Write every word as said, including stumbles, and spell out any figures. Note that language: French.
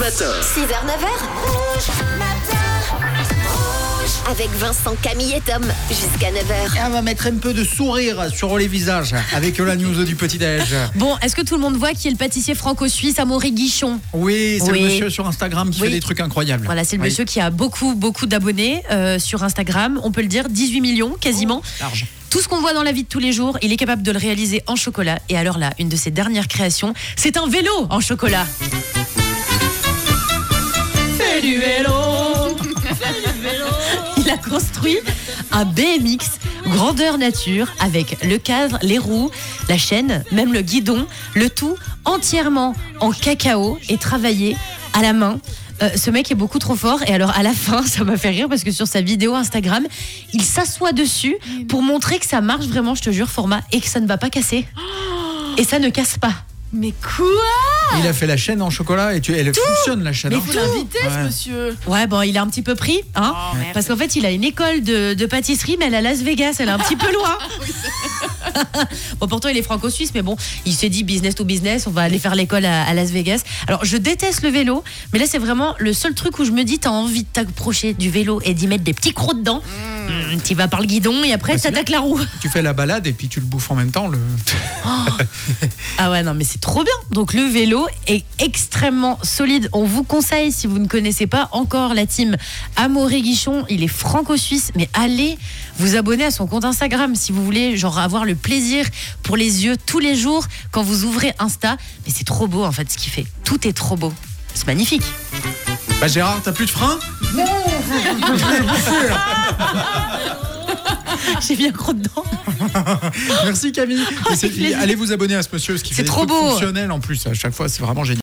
matin. six heures neuf heures. Rouge matin. Rouge. Avec Vincent, Camille et Tom. Jusqu'à neuf heures. Et on va mettre un peu de sourire sur les visages avec la news du petit-déj. Bon, est-ce que tout le monde voit qui est le pâtissier franco-suisse Amaury Guichon? Oui, c'est Oui. le monsieur sur Instagram qui Oui. fait des trucs incroyables. Voilà, c'est le Oui. monsieur qui a beaucoup, beaucoup d'abonnés euh, sur Instagram. On peut le dire, dix-huit millions quasiment. Large. Tout ce qu'on voit dans la vie de tous les jours, il est capable de le réaliser en chocolat. Et alors là, une de ses dernières créations, c'est un vélo en chocolat. Fais du vélo. Il a construit un B M X grandeur nature avec le cadre, les roues, la chaîne, même le guidon, le tout entièrement en cacao et travaillé à la main. Euh, ce mec est beaucoup trop fort et alors à la fin ça m'a fait rire parce que sur sa vidéo Instagram il s'assoit dessus pour montrer que ça marche vraiment, je te jure, format, et que ça ne va pas casser et ça ne casse pas. Mais quoi? Il a fait la chaîne en chocolat et tu... elle fonctionne la chaîne. Mais hein. Faut l'inviter, ce Ouais. monsieur. Ouais, bon, il est un petit peu pris, hein, Oh, merde. parce qu'en fait, il a une école de, de pâtisserie, mais elle est à Las Vegas, elle est un petit peu loin. Bon, pourtant, il est franco-suisse, mais bon, il s'est dit business to business, on va aller faire l'école à, à Las Vegas. Alors, je déteste le vélo, mais là, c'est vraiment le seul truc où je me dis, t'as envie de t'approcher du vélo et d'y mettre des petits crocs dedans. Mmh, tu vas par le guidon et après, Bah, c'est t'attaques la roue. Tu fais la balade et puis tu le bouffes en même temps. Le... Ah ouais, non, mais c'est trop bien. Donc le vélo est extrêmement solide. On vous conseille, si vous ne connaissez pas encore la team Amaury Guichon, il est franco-suisse, mais allez vous abonner à son compte Instagram si vous voulez genre avoir le plaisir pour les yeux tous les jours quand vous ouvrez Insta. Mais c'est trop beau en fait ce qu'il fait. Tout est trop beau. C'est magnifique. Bah Gérard, t'as plus de frein? J'ai bien gros dedans. Merci Camille. Et c'est- plaisir. allez vous abonner à ce monsieur parce qu'il C'est fait des trop trucs beau. fonctionnels en plus à chaque fois, c'est vraiment génial.